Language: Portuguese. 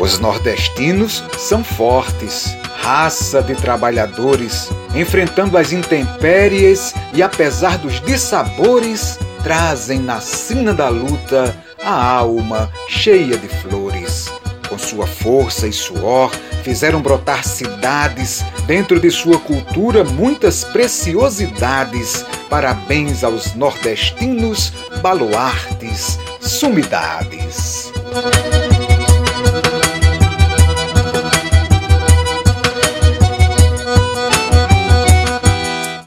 Os nordestinos são fortes, raça de trabalhadores, enfrentando as intempéries e, apesar dos dissabores, trazem na sina da luta a alma cheia de flores. Com sua força e suor, fizeram brotar cidades, dentro de sua cultura muitas preciosidades. Parabéns aos nordestinos, baluartes, sumidades.